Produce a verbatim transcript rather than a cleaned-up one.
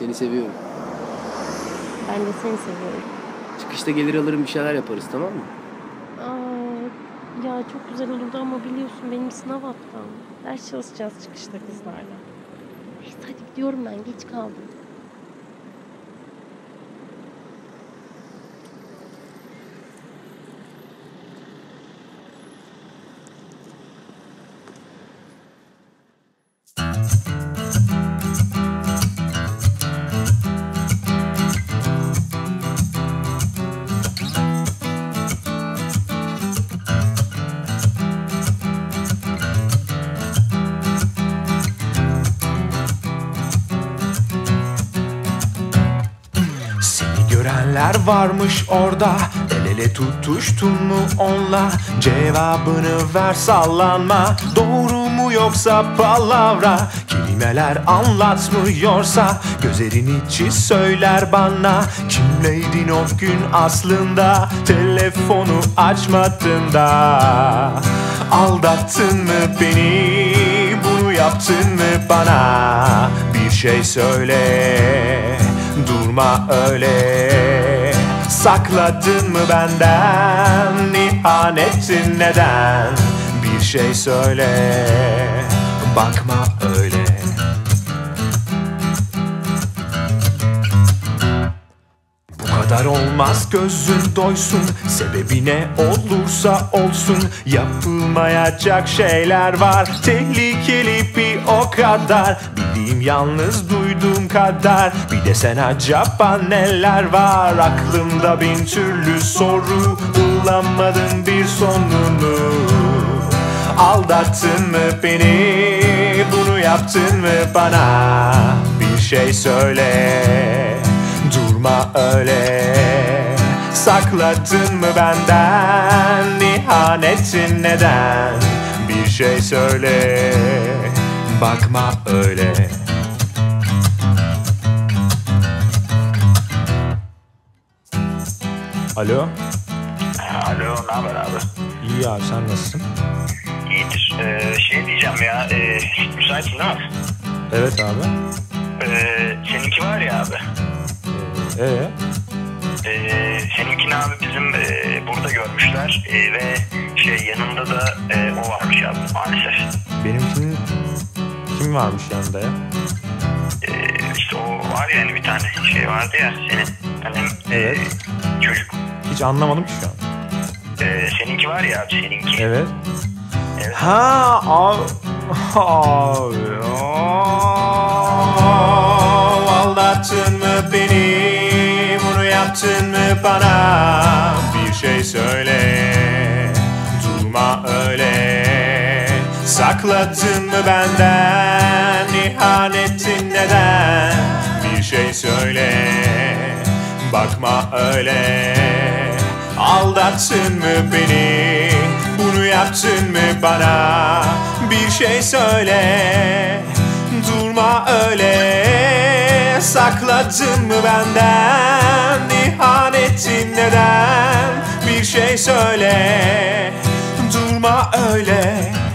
Seni seviyorum. Ben de seni seviyorum. Çıkışta gelir alırım, bir şeyler yaparız, tamam mı? Aa, ya çok güzel olurdu ama biliyorsun benim sınav haftam. Ders çalışacağız çıkışta kızlarla. Neyse hadi gidiyorum ben, geç kaldım. Görenler varmış orada, el ele tutuştun mu onla? Cevabını ver, sallanma. Doğru mu yoksa palavra? Kelimeler anlatmıyorsa gözlerin içi söyler bana. Kimleydin o gün aslında? Telefonu açmadın da. Aldattın mı beni? Bunu yaptın mı bana? Bir şey söyle, durma öyle. Sakladın mı benden? İhanetin neden? Bir şey söyle, bakma öyle. Bu kadar olmaz, gözün doysun. Sebebi ne olursa olsun, yapılmayacak şeyler var. Tehlikeli bir o kadar. Bildiğim yalnız duyduğum kadar. Bir de sen acaba neler var? Aklımda bin türlü soru, bulamadım bir sonunu. Aldattın mı beni? Bunu yaptın mı bana? Bir şey söyle, durma öyle. Sakladın mı benden? İhanetin neden? Bir şey söyle, bakma öyle. Alo. Alo, ne haber abi? İyi abi, sen nasılsın? İyidir. Ee, şey diyeceğim ya, e, müsaitsin değil mi? Evet abi. Ee, seninki var ya abi. Ee? Ee, seninkini abi bizim e, burada görmüşler e, ve şey yanında da e, o varmış abi maalesef. Benimkinin kim varmış yanında ya? Ee, işte o var ya hani bir tane şey vardı ya senin hani Evet. E, çocuk. Hiç anlamadım ki şu an. Ee, seninki var ya abi seninki. Evet. Evet. Ha abi. Abi. Aldattın mı beni? Bunu yaptın mı bana? Bir şey söyle, durma öyle. Sakladın mı benden? İhanetin neden? Bir şey söyle, bakma öyle. Aldattın mı beni? Bunu yaptın mı bana? Bir şey söyle, durma öyle. Sakladın mı benden? İhanetin neden? Bir şey söyle, durma öyle.